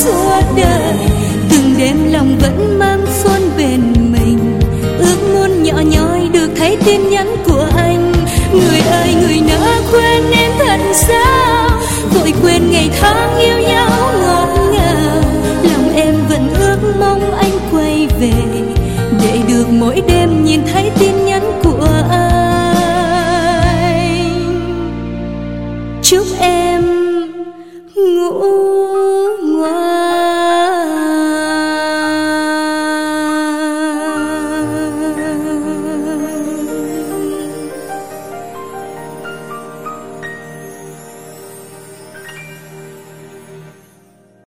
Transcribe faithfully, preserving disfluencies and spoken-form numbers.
suốt đời. Từng đêm lòng vẫn mang son bên mình, ước muốn nhỏ nhoi được thấy tin nhắn của anh. Người ơi người nỡ quên em thật sao, vội quên ngày tháng yêu nhau ngọt ngào. Lòng em vẫn ước mong anh quay về, để được mỗi đêm nhìn thấy tin nhắn